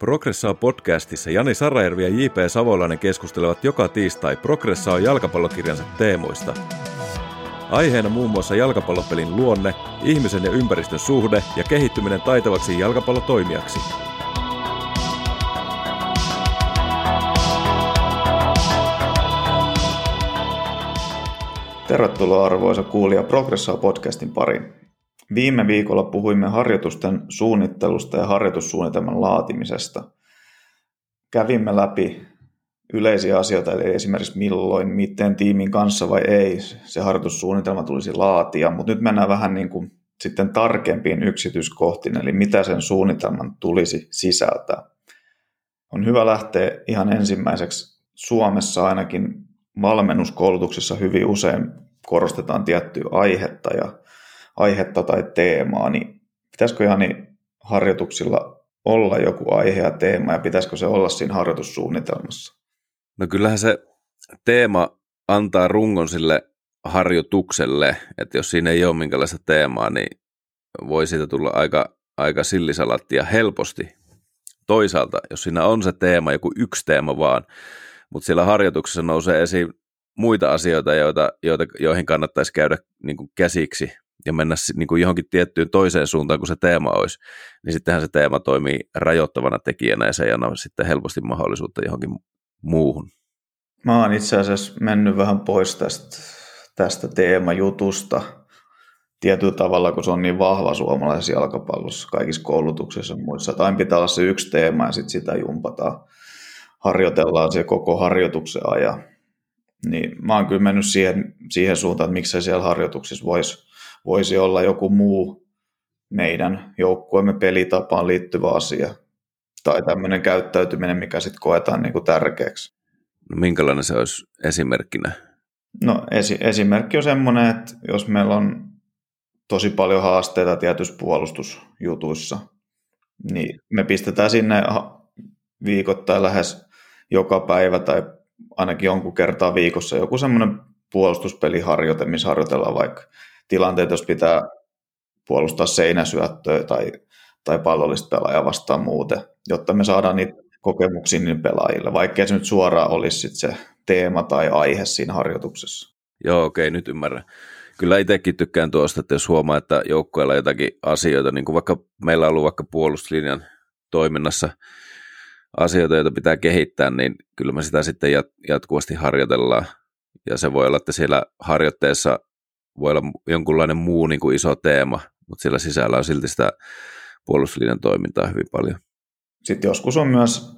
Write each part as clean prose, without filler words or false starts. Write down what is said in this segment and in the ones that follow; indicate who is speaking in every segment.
Speaker 1: Progressaa podcastissa Jani Sarajärvi ja J.P. Savolainen keskustelevat joka tiistai Progressaa jalkapallokirjansa teemoista. Aiheena muun muassa jalkapallopelin luonne, ihmisen ja ympäristön suhde ja kehittyminen taitavaksi jalkapallotoimijaksi.
Speaker 2: Tervetuloa arvoisa kuulija Progressaa podcastin pariin. Viime viikolla puhuimme harjoitusten suunnittelusta ja harjoitussuunnitelman laatimisesta. Kävimme läpi yleisiä asioita, eli esimerkiksi milloin, miten tiimin kanssa vai ei se harjoitussuunnitelma tulisi laatia, mutta nyt mennään vähän niin kuin sitten tarkempiin yksityiskohtiin, eli mitä sen suunnitelman tulisi sisältää. On hyvä lähteä ihan ensimmäiseksi. Suomessa ainakin valmennuskoulutuksessa hyvin usein korostetaan tiettyä aihetta tai teemaa, niin pitäisikö Jani harjoituksilla olla joku aihe ja teema, ja pitäisikö se olla siinä harjoitussuunnitelmassa?
Speaker 1: No kyllähän se teema antaa rungon sille harjoitukselle, että jos siinä ei ole minkälaista teemaa, niin voi siitä tulla aika sillisalattia helposti. Toisaalta, jos siinä on se teema, joku yksi teema vaan, mutta siellä harjoituksessa nousee esiin muita asioita, joihin kannattaisi käydä niin kuin käsiksi ja mennä niin kuin johonkin tiettyyn toiseen suuntaan kuin se teema olisi, niin sittenhän se teema toimii rajoittavana tekijänä ja se ei anna sitten helposti mahdollisuutta johonkin muuhun.
Speaker 2: Mä oon itse asiassa mennyt vähän pois tästä teemajutusta tietyllä tavalla, kun se on niin vahva suomalaisessa jalkapallossa, kaikissa koulutuksissa ja muissa. Aina pitää olla se yksi teema ja sitten sitä jumpataan, harjoitellaan se koko harjoituksen ajan. Niin mä oon kyllä mennyt siihen suuntaan, että miksei siellä harjoituksissa voisi olla joku muu meidän joukkueemme pelitapaan liittyvä asia tai tämmöinen käyttäytyminen, mikä sitten koetaan niin kuin tärkeäksi.
Speaker 1: No minkälainen se olisi esimerkkinä?
Speaker 2: No esimerkki on semmoinen, että jos meillä on tosi paljon haasteita tietyissä puolustusjutuissa, niin me pistetään sinne viikoittain lähes joka päivä tai ainakin jonkun kertaa viikossa joku semmoinen puolustuspeliharjoite, missä harjoitellaan vaikka tilanteet, jos pitää puolustaa seinäsyöttöä tai pallollista pelaajaa vastaan muuten, jotta me saadaan niitä kokemuksia niille pelaajille, vaikkei se nyt suoraan olisi sit se teema tai aihe siinä harjoituksessa.
Speaker 1: Joo, okei, nyt ymmärrän. Kyllä itsekin tykkään tuosta, että jos huomaa, että joukkueella on jotakin asioita, niin kuin vaikka meillä on ollut vaikka puolustuslinjan toiminnassa asioita, joita pitää kehittää, niin kyllä me sitä sitten jatkuvasti harjoitellaan. Ja se voi olla, että siellä harjoitteessa voi olla jonkunlainen muu niin kuin iso teema, mutta siellä sisällä on silti sitä puolustuslinjan toimintaa hyvin paljon.
Speaker 2: Sitten joskus on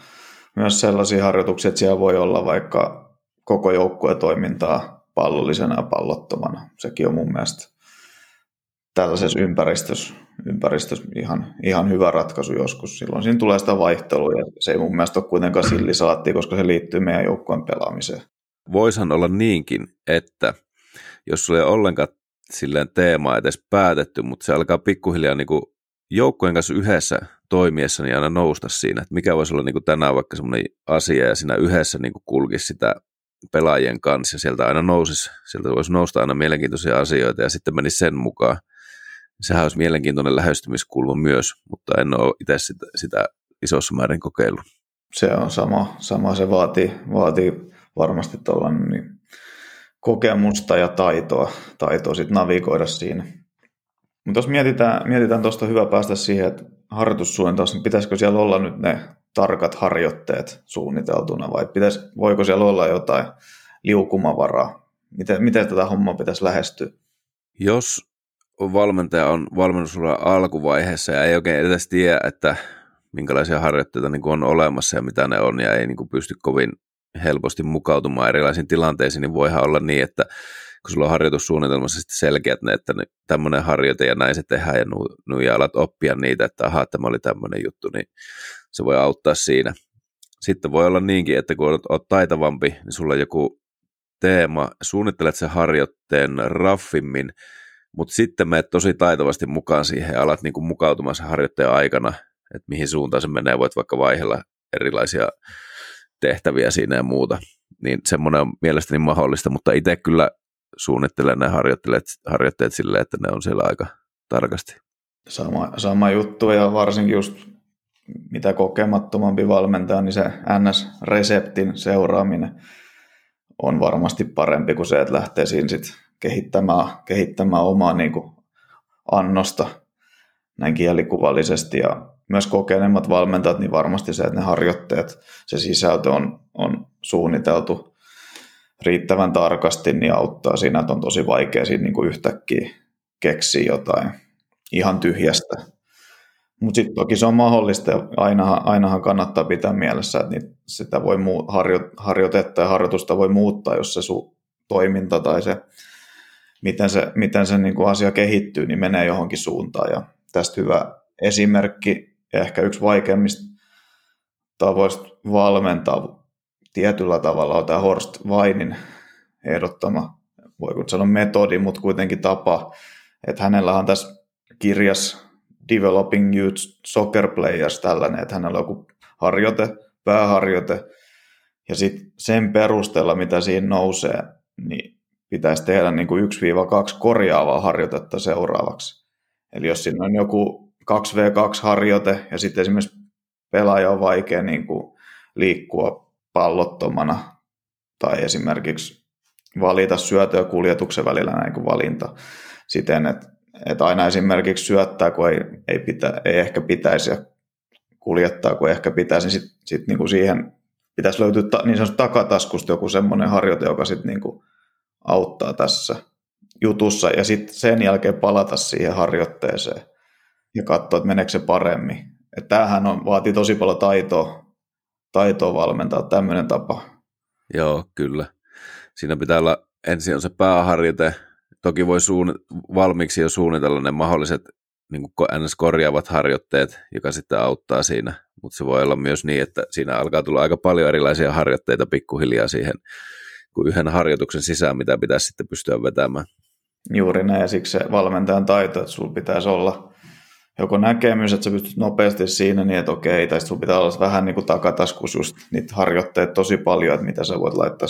Speaker 2: myös sellaisia harjoituksia, että siellä voi olla vaikka koko joukkueen toimintaa pallollisena ja pallottomana. Sekin on mun mielestä tällaisessa ympäristössä ihan hyvä ratkaisu joskus. Silloin siinä tulee sitä vaihtelua ja se ei mun mielestä ole kuitenkaan sillisalaattia, koska se liittyy meidän joukkueen pelaamiseen.
Speaker 1: Voisihan olla niinkin, että jos sulla ei ole ollenkaan silleen teemaa edes päätetty, mutta se alkaa pikkuhiljaa niin kuin joukkueen kanssa yhdessä toimiessa niin aina nousta siinä, että mikä voisi olla niin kuin tänään vaikka semmoinen asia ja siinä yhdessä niin kuin kulkisi sitä pelaajien kanssa ja sieltä voisi nousta aina mielenkiintoisia asioita ja sitten menisi sen mukaan. Sehän olisi mielenkiintoinen lähestymiskulma myös, mutta en ole itse sitä isossa määrin kokeillut.
Speaker 2: Se on sama se vaatii varmasti tuollainen niin kokemusta ja taitoa sit navigoida siinä. Mutta jos mietitään tuosta, hyvä päästä siihen, että harjoitussuunnitelmassa, niin pitäisikö siellä olla nyt ne tarkat harjoitteet suunniteltuna vai voiko siellä olla jotain liukumavaraa? Miten tätä hommaa pitäisi lähestyä?
Speaker 1: Jos valmentaja on valmennusuran alkuvaiheessa ja ei oikein edes tiedä, että minkälaisia harjoitteita niin kuin on olemassa ja mitä ne on ja ei niin kuin pysty kovin helposti mukautumaan erilaisiin tilanteisiin, niin voihan olla niin, että kun sulla on harjoitussuunnitelmassa sitten selkeät ne, että tämmöinen harjoite ja näin se tehdään ja alat oppia niitä, että ahaa, tämä oli tämmöinen juttu, niin se voi auttaa siinä. Sitten voi olla niinkin, että kun olet taitavampi, niin sulla on joku teema, suunnittelet sen harjoitteen raffimmin, mutta sitten menet tosi taitavasti mukaan siihen ja alat niin kuin mukautumaan sen harjoitteen aikana, että mihin suuntaan se menee, voit vaikka vaihella erilaisia tehtäviä siinä ja muuta. Niin semmoinen on mielestäni mahdollista, mutta itse kyllä suunnittelen ne harjoitteet silleen, että ne on siellä aika tarkasti.
Speaker 2: Sama juttu ja varsinkin just mitä kokemattomampi valmentaja, niin se NS-reseptin seuraaminen on varmasti parempi kuin se, että lähtee siinä sit kehittämään omaa niin kuin annosta näin kielikuvallisesti. Ja myös kokeneemmat valmentajat, niin varmasti se, että ne harjoitteet, se sisältö on suunniteltu riittävän tarkasti, niin auttaa siinä, että on tosi vaikea siinä niin kuin yhtäkkiä keksiä jotain ihan tyhjästä. Mutta sitten toki se on mahdollista, ja ainahan kannattaa pitää mielessä, että sitä voi harjoitetta ja harjoitusta voi muuttaa, jos se sun toiminta tai se, miten se niin kuin asia kehittyy, niin menee johonkin suuntaan. Ja tästä hyvä esimerkki, ja ehkä yksi vaikeimmista tavoista valmentaa tietyllä tavalla on tämä Horst Weinin ehdottama, voi sanoa metodi, mutta kuitenkin tapa, että hänellä on tässä kirjassa Developing Youth Soccer Players tällainen, että hänellä on joku pääharjoite, ja sitten sen perusteella, mitä siinä nousee, niin pitäisi tehdä niin kuin 1-2 korjaavaa harjoitetta seuraavaksi. Eli jos siinä on joku 2v2-harjoite, ja sitten esimerkiksi pelaaja on vaikea niin kuin liikkua pallottomana, tai esimerkiksi valita syötö- ja kuljetuksen välillä näin kuin valinta siten, että aina esimerkiksi syöttää, kun ei ehkä pitäisi, ja kuljettaa, kun ei ehkä pitäisi, niin sit niin kuin siihen pitäisi löytyä niin sanotusti takataskusta joku semmoinen harjoite, joka sitten niin kuin auttaa tässä jutussa, ja sitten sen jälkeen palata siihen harjoitteeseen ja katsoa, että meneekö se paremmin. Että tämähän vaatii tosi paljon taitoa valmentaa tämmöinen tapa.
Speaker 1: Joo, kyllä. Siinä pitää olla, ensin on se pääharjoite, toki voi valmiiksi jo suunnitella ne mahdolliset niin kuin NS-korjaavat harjoitteet, joka sitten auttaa siinä, mutta se voi olla myös niin, että siinä alkaa tulla aika paljon erilaisia harjoitteita pikkuhiljaa siihen, kuin yhden harjoituksen sisään, mitä pitäisi sitten pystyä vetämään.
Speaker 2: Juuri näin, ja siksi se valmentajan taito, että sulla pitäisi olla joko näkemys, että sä pystyt nopeasti siinä, niin että okei, tai sulla pitää olla vähän niin kuin takataskus just niitä harjoitteita tosi paljon, että mitä sä voit laittaa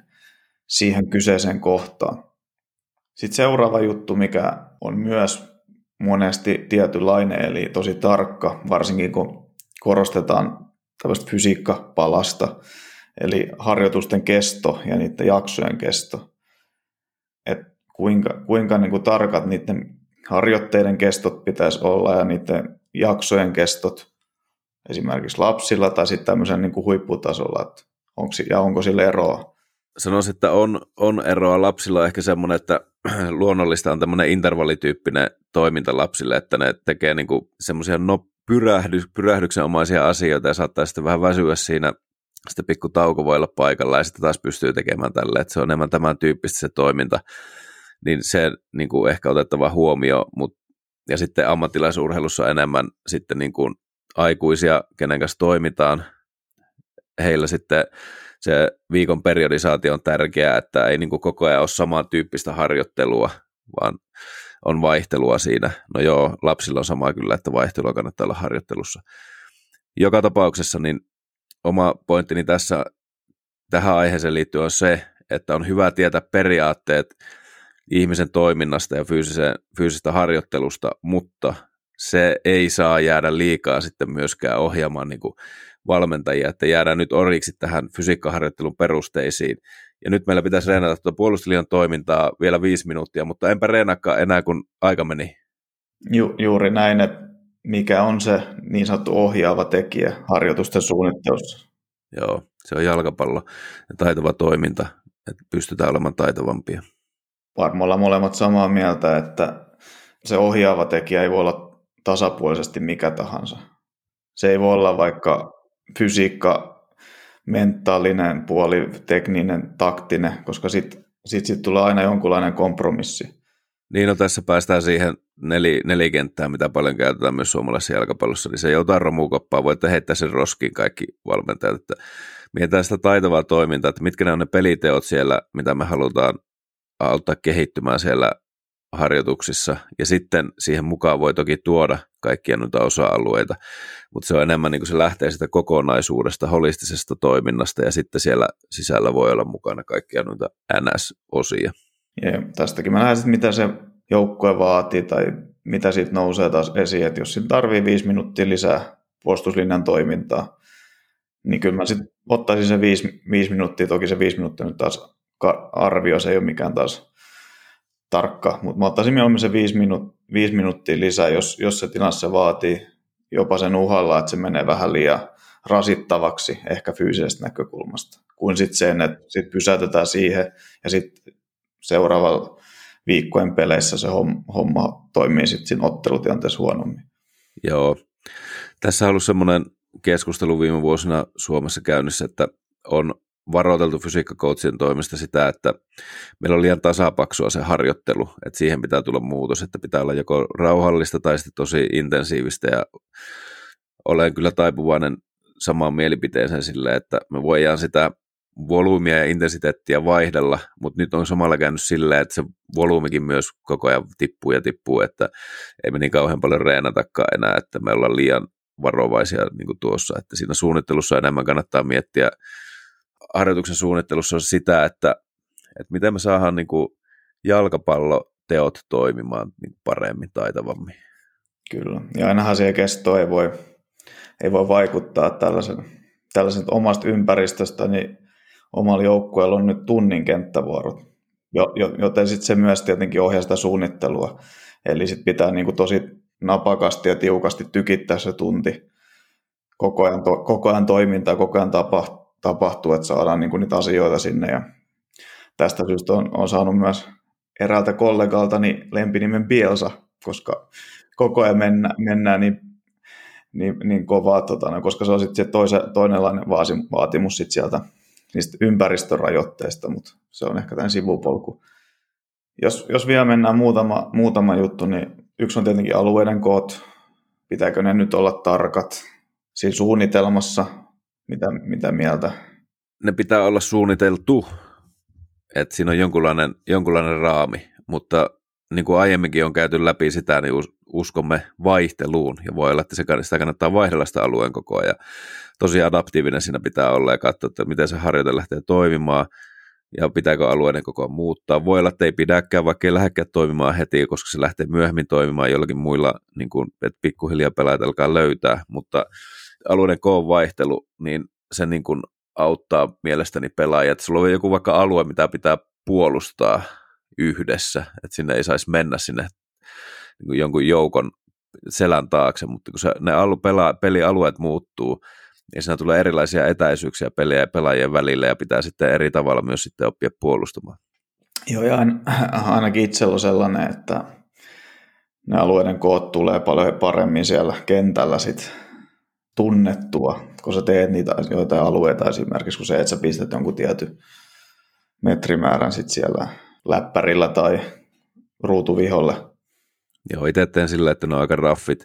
Speaker 2: siihen kyseiseen kohtaan. Sitten seuraava juttu, mikä on myös monesti tietynlainen, eli tosi tarkka, varsinkin kun korostetaan tällaista fysiikkapalasta, eli harjoitusten kesto ja niiden jaksojen kesto. Että kuinka niin kuin tarkat niiden harjoitteiden kestot pitäisi olla ja niiden jaksojen kestot esimerkiksi lapsilla tai sitten tämmöisen niin kuin huipputasolla, että onko sillä eroa?
Speaker 1: Sanoisin, että on eroa. Lapsilla on ehkä semmoinen, että luonnollista on tämmöinen intervallityyppinen toiminta lapsille, että ne tekee niinku semmoisia pyrähdyksenomaisia asioita ja saattaa sitten vähän väsyä siinä. Sitten pikku tauko voi olla paikalla ja sitten taas pystyy tekemään tälle, että se on enemmän tämän tyyppistä se toiminta. Niin se niinku ehkä otettava huomio, ja sitten ammattilaisurheilussa on enemmän sitten niinku aikuisia, kenen kanssa toimitaan. Heillä sitten se viikon periodisaatio on tärkeää, että ei niin kuin koko ajan ole samantyyppistä harjoittelua, vaan on vaihtelua siinä. No joo, lapsilla on sama kyllä, että vaihtelua kannattaa olla harjoittelussa. Joka tapauksessa niin oma pointtini tähän aiheeseen liittyen on se, että on hyvä tietää periaatteet ihmisen toiminnasta ja fyysisestä harjoittelusta, mutta se ei saa jäädä liikaa sitten myöskään ohjaamaan niin kuin valmentajia, että jäädään nyt orjiksi tähän fysiikkaharjoittelun perusteisiin. Ja nyt meillä pitäisi reenata tuota puolustusliigan toimintaa vielä 5 minuuttia, mutta enpä reenaakaan enää, kun aika meni.
Speaker 2: Juuri näin, että mikä on se niin sanottu ohjaava tekijä harjoitusten suunnittelussa.
Speaker 1: Joo, se on jalkapallo ja taitava toiminta, että pystytään olemaan taitavampia.
Speaker 2: Varmaan molemmat samaa mieltä, että se ohjaava tekijä ei voi olla tasapuolisesti mikä tahansa. Se ei voi olla vaikka fysiikka, mentaalinen puoli, tekninen, taktinen, koska sit tulee aina jonkunlainen kompromissi.
Speaker 1: Niin, no tässä päästään siihen nelikenttään, mitä paljon käytetään myös suomalaisessa jalkapallossa, niin se ei ota romukoppaa, voitte heittää sen roskiin kaikki valmentajat, että mietitään sitä taitavaa toimintaa, että mitkä ne on ne peliteot siellä, mitä me halutaan auttaa kehittymään siellä harjoituksissa, ja sitten siihen mukaan voi toki tuoda kaikkia noita osa-alueita, mutta se on enemmän niin kuin se lähtee sitä kokonaisuudesta, holistisesta toiminnasta, ja sitten siellä sisällä voi olla mukana kaikkia noita NS-osia.
Speaker 2: Ja tästäkin mä näen, mitä se joukkue vaatii, tai mitä siitä nousee taas esiin, että jos siinä tarvii 5 minuuttia lisää puolustuslinjan toimintaa. Niin kyllä mä sitten ottaisin se 5 minuuttia, toki se 5 minuuttia nyt taas arvio, se ei ole mikään taas tarkka, mutta mä ottaisin mieluummin se 5 minuuttia lisää, jos se tilanne se vaatii jopa sen uhalla, että se menee vähän liian rasittavaksi ehkä fyysisestä näkökulmasta, kuin sitten sen, että sit pysäytetään siihen ja sitten seuraavalla viikkojen peleissä se homma toimii sitten siinä ottelutilanteessa huonommin.
Speaker 1: Joo, tässä on ollut semmoinen keskustelu viime vuosina Suomessa käynnissä, että on varoiteltu fysiikkakoutsien toimesta sitä, että meillä on liian tasapaksua se harjoittelu, että siihen pitää tulla muutos, että pitää olla joko rauhallista tai sitten tosi intensiivistä, ja olen kyllä taipuvainen samaan mielipiteeseen silleen, että me voidaan sitä volyymia ja intensiteettiä vaihdella, mutta nyt on samalla käynyt silleen, että se volyymikin myös koko ajan tippuu, että ei me niin kauhean paljon reenatakaan enää, että me ollaan liian varovaisia niin kuin tuossa, että siinä suunnittelussa enemmän kannattaa miettiä harjoituksen suunnittelussa on sitä, että miten me saadaan niin kuin jalkapalloteot toimimaan niin paremmin, taitavammin.
Speaker 2: Kyllä, ja ainahan siihen kestoon ei voi vaikuttaa tällaisen omasta ympäristöstä, niin omalla joukkueella on nyt tunnin kenttävuorot, joten sitten se myös tietenkin ohjaa sitä suunnittelua. Eli sitten pitää niin kuin tosi napakasti ja tiukasti tykittää se tunti. Koko ajan toimintaa, koko ajan tapahtuu, että saadaan niin kuin niitä asioita sinne. Ja tästä syystä on saanut myös eräältä kollegaltani lempinimen Bielsa, koska koko ajan mennään niin kovaa, koska se on sitten toinenlainen vaatimus sit sieltä niistä ympäristörajoitteista, mutta se on ehkä tämän sivupolku. Jos vielä mennään muutama juttu, niin yksi on tietenkin alueiden koot. Pitääkö ne nyt olla tarkat siinä suunnitelmassa? Mitä mieltä?
Speaker 1: Ne pitää olla suunniteltu, että siinä on jonkunlainen raami, mutta niin kuin aiemminkin on käyty läpi sitä, niin uskomme vaihteluun, ja voi olla, että sitä kannattaa vaihdella sitä alueen kokoa, ja tosi adaptiivinen siinä pitää olla, ja katsoa, että miten se harjoite lähtee toimimaan, ja pitääkö alueiden kokoa muuttaa. Voi olla, että ei pidäkään, vaikka ei lähdekään toimimaan heti, koska se lähtee myöhemmin toimimaan jollakin muilla, niin kuin, että pikkuhiljaa pelaajat alkaa löytää, mutta alueiden koon vaihtelu, niin se niin kuin auttaa mielestäni pelaajia, että sulla on joku vaikka alue, mitä pitää puolustaa yhdessä, että sinne ei saisi mennä sinne niin kuin jonkun joukon selän taakse, mutta kun ne pelialueet muuttuu, niin siinä tulee erilaisia etäisyyksiä pelaajien välillä, ja pitää sitten eri tavalla myös sitten oppia puolustamaan.
Speaker 2: Joo, ja ainakin itsellä on sellainen, että ne alueiden koot tulee paljon paremmin siellä kentällä sitten tunnettua, kun sä teet niitä joitain alueita esimerkiksi, kun sä pistät jonkun tietyn metrimäärän sitten siellä läppärillä tai ruutuviholle.
Speaker 1: Joo, itse teen sillä, että ne on aika raffit.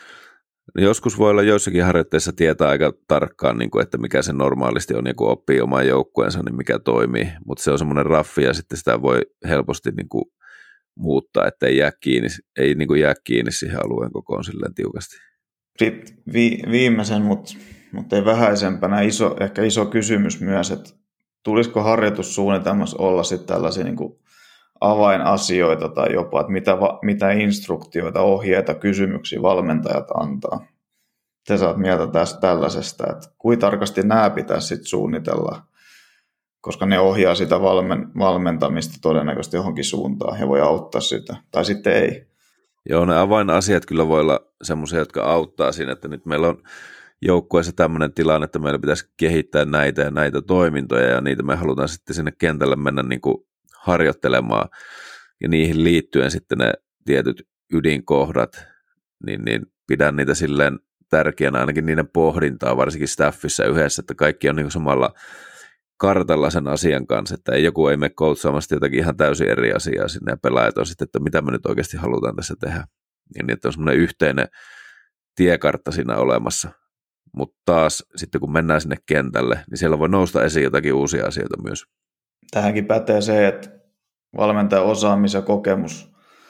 Speaker 1: Joskus voi olla joissakin harjoitteissa tietää aika tarkkaan, niin kuin, että mikä se normaalisti on, ja kun oppii oman joukkueensa, niin mikä toimii, mutta se on semmoinen raffi, ja sitten sitä voi helposti niin kuin muuttaa, että ei niin kuin jää kiinni siihen alueen kokoon silleen tiukasti.
Speaker 2: Sitten viimeisen, mutta ei vähäisempänä, ehkä iso kysymys myös, että tulisiko harjoitussuunnitelmassa olla sitten tällaisia niin kuin avainasioita tai jopa, että mitä instruktioita, ohjeita, kysymyksiä valmentajat antaa. Te saat mieltä tästä tällaisesta, että kuinka tarkasti nämä pitäisi sitten suunnitella, koska ne ohjaa sitä valmentamista todennäköisesti johonkin suuntaan ja voi auttaa sitä, tai sitten ei.
Speaker 1: Joo, ne avainasiat kyllä voi olla semmoisia, jotka auttaa siinä, että nyt meillä on joukkueessa tämmöinen tilanne, että meillä pitäisi kehittää näitä ja näitä toimintoja, ja niitä me halutaan sitten sinne kentälle mennä niin kuin harjoittelemaan, ja niihin liittyen sitten ne tietyt ydinkohdat, niin pidän niitä silleen tärkeänä, ainakin niiden pohdintaa, varsinkin staffissa yhdessä, että kaikki on niin kuin samalla kartalla sen asian kanssa, että joku ei mene coachaamasta jotakin ihan täysin eri asiaa sinne, ja pelaajat on sitten, että mitä me nyt oikeasti halutaan tässä tehdä, niin että on semmoinen yhteinen tiekartta siinä olemassa, mutta taas sitten kun mennään sinne kentälle, niin siellä voi nousta esiin jotakin uusia asioita myös.
Speaker 2: Tähänkin pätee se, että valmentajan osaamis ja kokemus,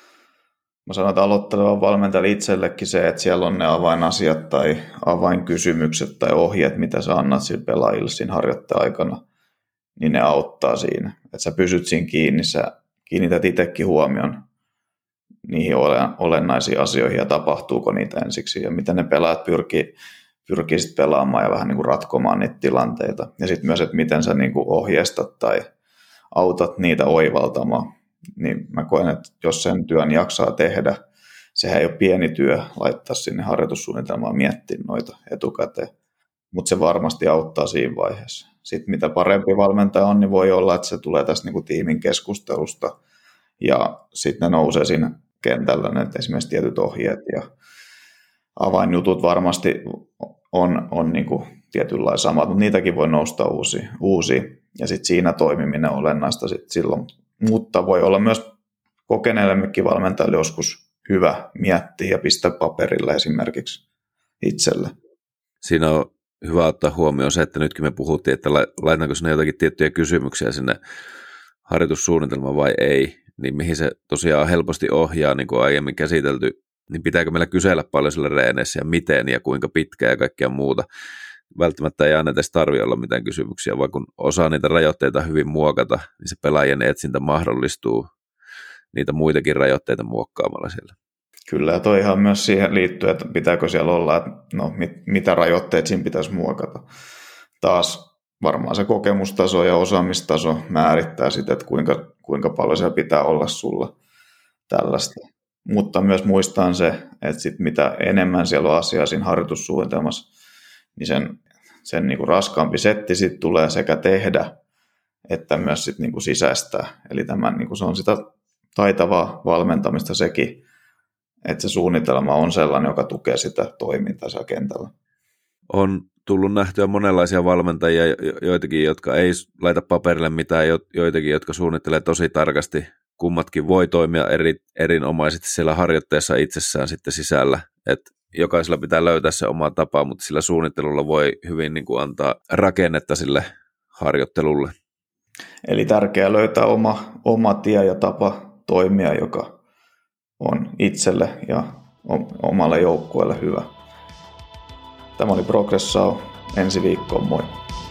Speaker 2: mä sanon, että aloittelevan valmentajan itsellekin se, että siellä on ne avainasiat tai avainkysymykset tai ohjeet, mitä sä annat sille pelaajille siinä harjoittaja-aikana, niin ne auttaa siinä. Että sä pysyt siinä kiinni, sä kiinnität itsekin huomion niihin olennaisiin asioihin ja tapahtuuko niitä ensiksi ja mitä ne pelaajat pyrkii sitten pelaamaan ja vähän niin kuin ratkomaan niitä tilanteita. Ja sitten myös, että miten sä niin kuin ohjeistat tai autat niitä oivaltamaan. Niin mä koen, että jos sen työn jaksaa tehdä, sehän ei ole pieni työ laittaa sinne harjoitussuunnitelmaan miettiä noita etukäteen, mutta se varmasti auttaa siinä vaiheessa. Sitten mitä parempi valmentaja on, niin voi olla, että se tulee tästä niin kuin tiimin keskustelusta ja sitten ne nousee siinä kentällä, ne esimerkiksi tietyt ohjeet ja avainjutut varmasti on niin kuin tietynlainen samat, mutta niitäkin voi nousta uusia ja sitten siinä toimiminen on olennaista sit silloin. Mutta voi olla myös kokeneellemmekin valmentajille joskus hyvä miettiä ja pistää paperille esimerkiksi itselle.
Speaker 1: Siinä on hyvä ottaa huomioon se, että nytkin me puhuttiin, että laitetaanko sinne jotakin tiettyjä kysymyksiä sinne harjoitussuunnitelmaan vai ei, niin mihin se tosiaan helposti ohjaa, niin kuin aiemmin käsitelty, niin pitääkö meillä kysellä paljon sillä reeneissä ja miten ja kuinka pitkään ja kaikkea muuta. Välttämättä ei aina edes tarvitse olla mitään kysymyksiä, vaan kun osaa niitä rajoitteita hyvin muokata, niin se pelaajien etsintä mahdollistuu niitä muitakin rajoitteita muokkaamalla siellä.
Speaker 2: Kyllä, ja toi ihan myös siihen liittyy, että pitääkö siellä olla, että no, mitä rajoitteet siinä pitäisi muokata. Taas varmaan se kokemustaso ja osaamistaso määrittää sitä, että kuinka paljon siellä pitää olla sulla tällaista. Mutta myös muistaan se, että sit mitä enemmän siellä on asiaa siinä harjoitussuunnitelmassa, niin sen niin kuin raskaampi setti sit tulee sekä tehdä, että myös sit niin kuin sisäistää. Eli tämän, niin kuin se on sitä taitavaa valmentamista sekin, että se suunnitelma on sellainen, joka tukee sitä toimintaa siellä kentällä.
Speaker 1: On tullut nähtyä monenlaisia valmentajia, joitakin, jotka ei laita paperille mitään, joitakin, jotka suunnittelee tosi tarkasti. Kummatkin voi toimia erinomaisesti siellä harjoitteessa itsessään sitten sisällä. Että jokaisella pitää löytää se oma tapa, mutta sillä suunnittelulla voi hyvin niin kuin antaa rakennetta sille harjoittelulle.
Speaker 2: Eli tärkeää löytää oma tie ja tapa toimia, joka on itselle ja omalle joukkueelle hyvä. Tämä oli Progress Show. Ensi viikkoon, moi!